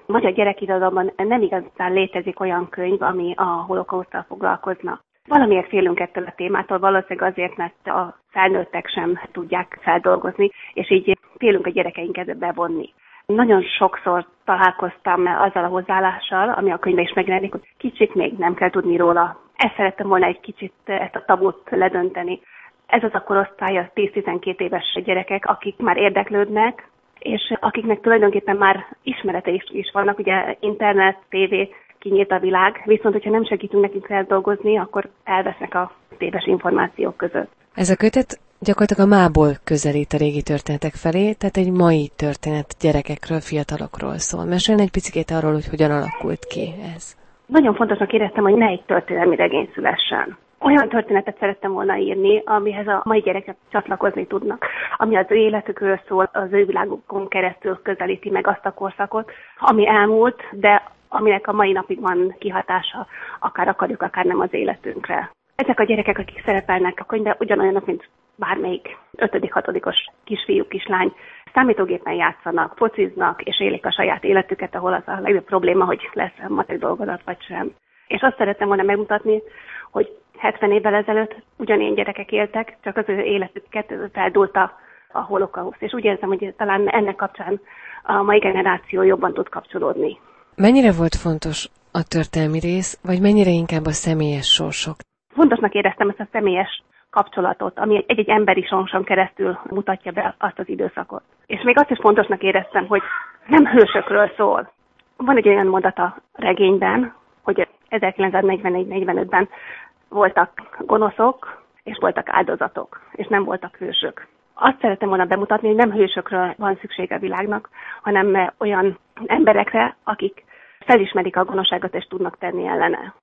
magyar gyerekirodalomban nem igazán létezik olyan könyv, ami a holokauszttal foglalkozna. Valamiért félünk ettől a témától, valószínűleg azért, mert a felnőttek sem tudják feldolgozni, és így félünk a gyerekeinket bevonni. Nagyon sokszor találkoztam azzal a hozzáállással, ami a könyvben is megjelenik, hogy kicsit még nem kell tudni róla. Ezt szerettem volna egy kicsit ezt a tabut ledönteni. Ez az a korosztály, a 10-12 éves gyerekek, akik már érdeklődnek, és akiknek tulajdonképpen már ismeretei is vannak, ugye internet, tévé, kinyílt a világ, viszont hogyha nem segítünk nekünk feldolgozni, akkor elvesznek a téves információk között. Ez a kötet gyakorlatilag a mából közelít a régi történetek felé, tehát egy mai történet gyerekekről, fiatalokról szól. Mesélj egy picit arról, hogy hogyan alakult ki ez. Nagyon fontosnak éreztem, hogy ne egy történelmi regény szülessen. Olyan történetet szerettem volna írni, amihez a mai gyerekek csatlakozni tudnak, ami az ő életükről szól, az ő világukon keresztül közelíti meg azt a korszakot, ami elmúlt, de aminek a mai napig van kihatása, akár akarjuk, akár nem az életünkre. Ezek a gyerekek, akik szerepelnek a könyvben, ugyanolyanok, mint bármelyik 5.-6. kisfiú, kislány. Számítógépen játszanak, fociznak, és élik a saját életüket, ahol az a legjobb probléma, hogy lesz matek dolgozat vagy sem. És azt szerettem volna megmutatni, hogy 70 évvel ezelőtt ugyanilyen gyerekek éltek, csak az ő életüket feldúlta a holokauszt. És úgy érzem, hogy talán ennek kapcsán a mai generáció jobban tud kapcsolódni. Mennyire volt fontos a történelmi rész, vagy mennyire inkább a személyes sorsok? Fontosnak éreztem ezt a személyes kapcsolatot, ami egy emberi sorson keresztül mutatja be azt az időszakot. És még azt is fontosnak éreztem, hogy nem hősökről szól. Van egy olyan mondat a regényben, hogy 1944-45-ben voltak gonoszok, és voltak áldozatok, és nem voltak hősök. Azt szeretem volna bemutatni, hogy nem hősökről van szüksége a világnak, hanem olyan emberekre, akik felismerik a gonoszságot és tudnak tenni ellene.